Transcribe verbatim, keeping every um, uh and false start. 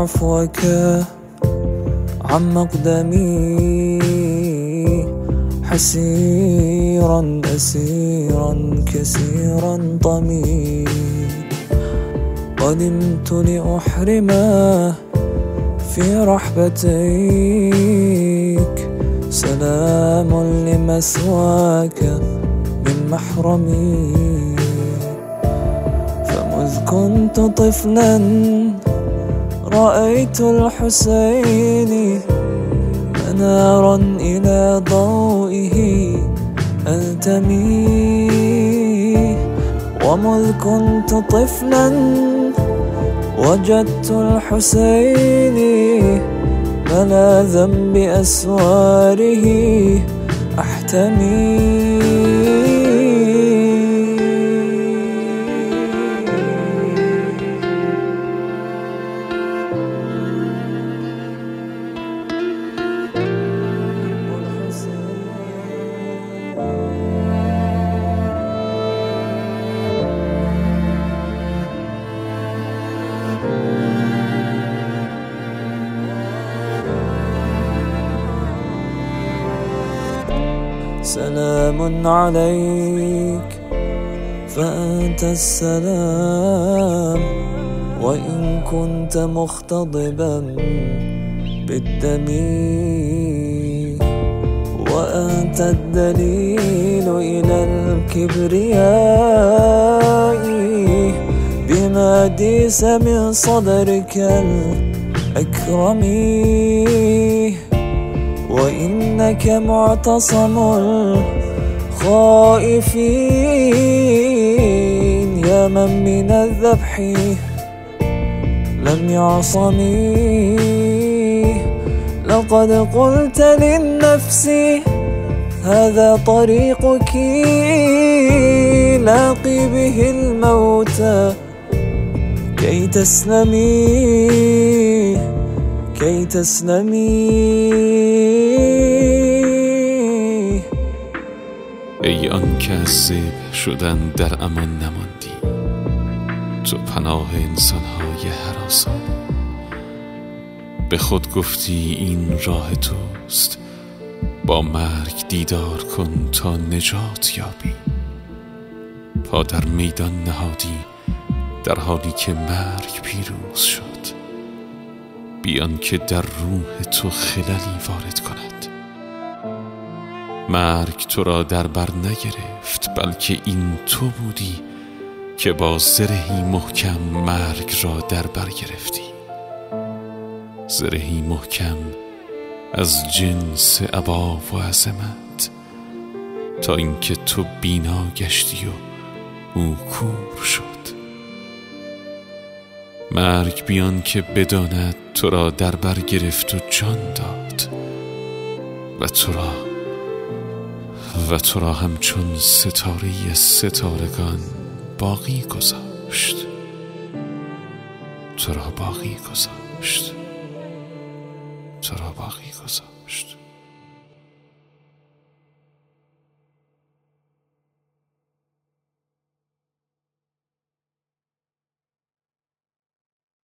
عفوك عن مقدمي حسيرا أسيرا كسيرا طمي قدمت لأحرمه في رحبتيك سلام لمثواك من محرمي فمذ كنت طفلا رأيت الحسين منارا إلى ضوئه ألتمي ومذ كنت طفلا وجدت الحسين ملاذا بأسواره أحتمي سلام عليك فأنت السلام وإن كنت مختضبا بالدم وأنت الدليل إلى الكبرياء بما ديس من صدرك الأكرم وإنك معتصم الخائفين يا من من الذبح لم يعصمي لقد قلت للنفس هذا طريقك لاقي به الموت كي تسلمي كي تسلمی. ای آن که از زیب شدن در امان نماندی، تو پناه انسانهای هراسان. به خود گفتی این راه توست، با مرگ دیدار کن تا نجات یابی. پا در میدان نهادی در حالی که مرگ پیروز شد، بیان که در روح تو خللی وارد کند. مرگ تو را در بر نگرفت، بلکه این تو بودی که با زرهی محکم مرگ را در بر گرفتی. زرهی محکم از جنس ابا و عظمت، تا اینکه تو بینا گشتی و او کور شد. مرگ بیان که بداند تو را در بر گرفت و جان داد، و تو را و تو را همچون ستاره از ستارگان باقی گذاشت. تو را باقی گذاشت تو را باقی گذاشت